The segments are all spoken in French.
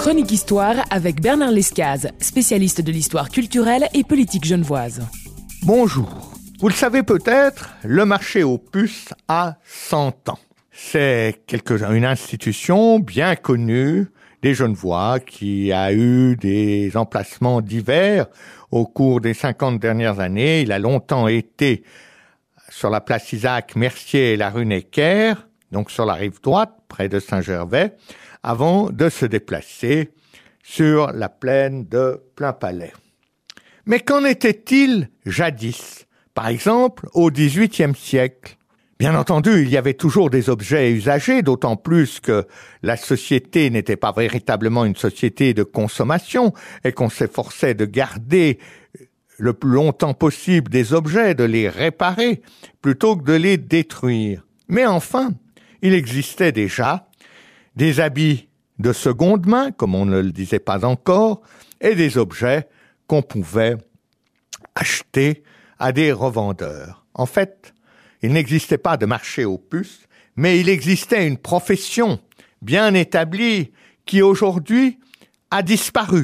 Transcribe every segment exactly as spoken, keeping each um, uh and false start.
Chronique Histoire avec Bernard Lescaz, spécialiste de l'histoire culturelle et politique genevoise. Bonjour. Vous le savez peut-être, le marché aux puces a cent ans. C'est quelque, une institution bien connue des Genevois qui a eu des emplacements divers au cours des cinquante dernières années. Il a longtemps été sur la place Isaac Mercier et la rue Necker, donc sur la rive droite, près de Saint-Gervais, avant de se déplacer sur la plaine de Plainpalais. Mais qu'en était-il jadis, par exemple au dix-huitième siècle? Bien entendu, il y avait toujours des objets usagés, d'autant plus que la société n'était pas véritablement une société de consommation et qu'on s'efforçait de garder le plus longtemps possible des objets, de les réparer, plutôt que de les détruire. Mais enfin, il existait déjà des habits de seconde main, comme on ne le disait pas encore, et des objets qu'on pouvait acheter à des revendeurs. En fait, il n'existait pas de marché aux puces, mais il existait une profession bien établie qui aujourd'hui a disparu.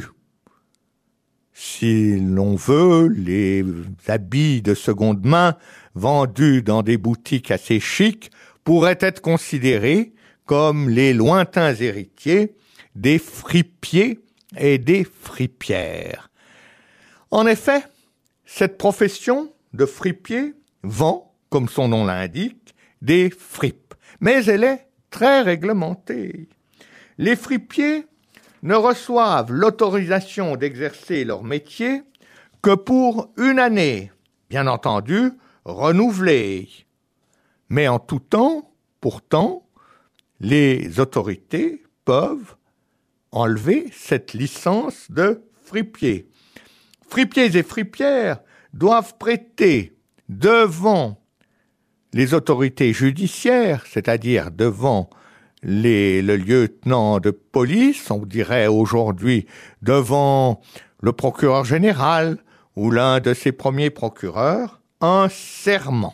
Si l'on veut, les habits de seconde main vendus dans des boutiques assez chics pourraient être considérés comme les lointains héritiers des fripiers et des fripières. En effet, cette profession de fripier vend, comme son nom l'indique, des fripes. Mais elle est très réglementée. Les fripiers ne reçoivent l'autorisation d'exercer leur métier que pour une année, bien entendu, renouvelée. Mais en tout temps, pourtant, les autorités peuvent enlever cette licence de fripier. Fripiers et fripières doivent prêter devant les autorités judiciaires, c'est-à-dire devant les, le lieutenant de police, on dirait aujourd'hui devant le procureur général ou l'un de ses premiers procureurs, un serment.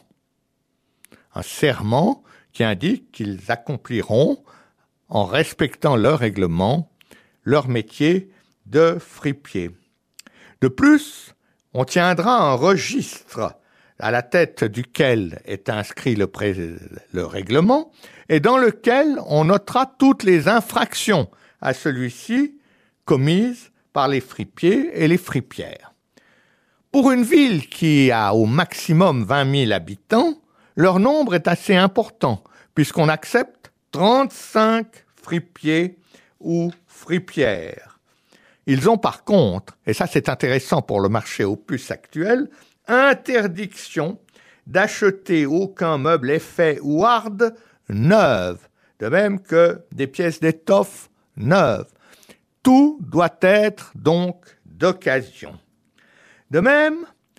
Un serment qui indique qu'ils accompliront, en respectant leur règlement, leur métier de fripier. De plus, on tiendra un registre à la tête duquel est inscrit le, pré- le règlement et dans lequel on notera toutes les infractions à celui-ci commises par les fripiers et les fripières. Pour une ville qui a au maximum vingt mille habitants, leur nombre est assez important puisqu'on accepte trente-cinq fripiers ou fripières. Ils ont par contre, et ça c'est intéressant pour le marché aux puces actuel, interdiction d'acheter aucun meuble effet ou hard neuve, de même que des pièces d'étoffe neuves. Tout doit être donc d'occasion. De même,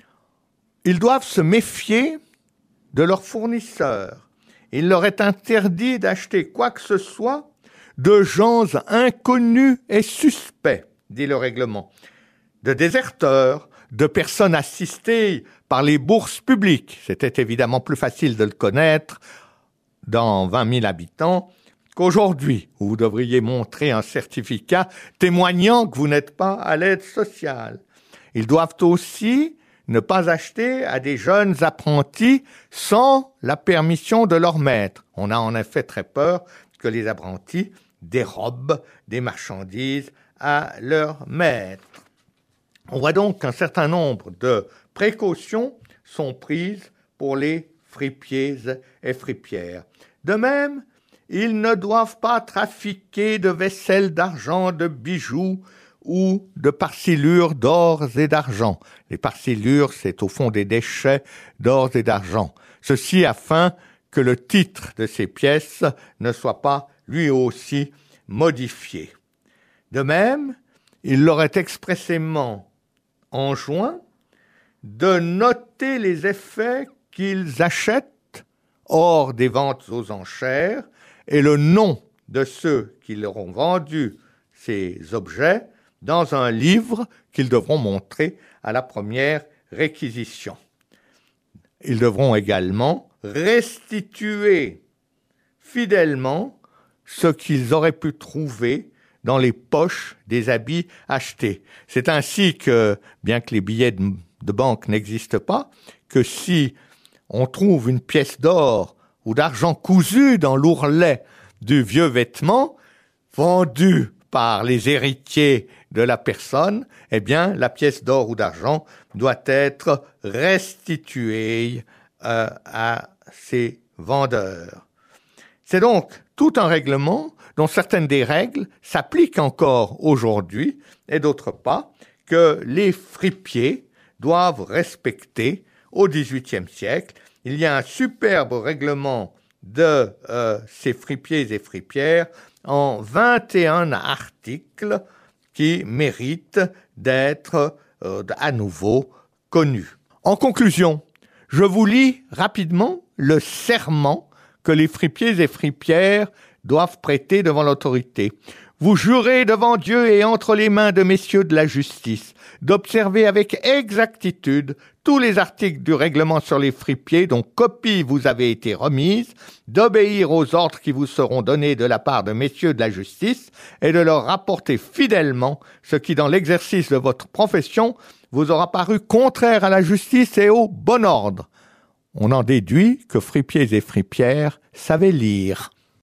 ils doivent se méfier de leurs fournisseurs. Il leur est interdit d'acheter quoi que ce soit de gens inconnus et suspects, dit le règlement, de déserteurs, de personnes assistées par les bourses publiques. C'était évidemment plus facile de le connaître dans vingt mille habitants qu'aujourd'hui, où vous devriez montrer un certificat témoignant que vous n'êtes pas à l'aide sociale. Ils doivent aussi ne pas acheter à des jeunes apprentis sans la permission de leur maître. On a en effet très peur que les apprentis dérobent des marchandises à leur maître. On voit donc qu'un certain nombre de précautions sont prises pour les fripiers et fripières. De même, ils ne doivent pas trafiquer de vaisselle d'argent, de bijoux ou de parcellures d'or et d'argent. Les parcellures, c'est au fond des déchets d'or et d'argent. Ceci afin que le titre de ces pièces ne soit pas lui aussi modifié. De même, il leur est expressément enjoint de noter les effets qu'ils achètent hors des ventes aux enchères et le nom de ceux qui leur ont vendu ces objets dans un livre qu'ils devront montrer à la première réquisition. Ils devront également restituer fidèlement ce qu'ils auraient pu trouver dans les poches des habits achetés. C'est ainsi que, bien que les billets de, de banque n'existent pas, que si on trouve une pièce d'or ou d'argent cousu dans l'ourlet du vieux vêtement, vendu par les héritiers de la personne, eh bien, la pièce d'or ou d'argent doit être restituée euh, à ses vendeurs. C'est donc tout un règlement dont certaines des règles s'appliquent encore aujourd'hui et d'autres pas, que les fripiers doivent respecter au dix-huitième siècle. Il y a un superbe règlement de euh, ces fripiers et fripières en vingt et un articles qui méritent d'être euh, à nouveau connus. En conclusion, je vous lis rapidement le serment que les fripiers et fripières doivent prêter devant l'autorité. Vous jurez devant Dieu et entre les mains de messieurs de la justice d'observer avec exactitude tous les articles du règlement sur les fripiers dont copie vous avez été remise, d'obéir aux ordres qui vous seront donnés de la part de messieurs de la justice et de leur rapporter fidèlement ce qui, dans l'exercice de votre profession, vous aura paru contraire à la justice et au bon ordre. On en déduit que fripiers et fripières savaient lire.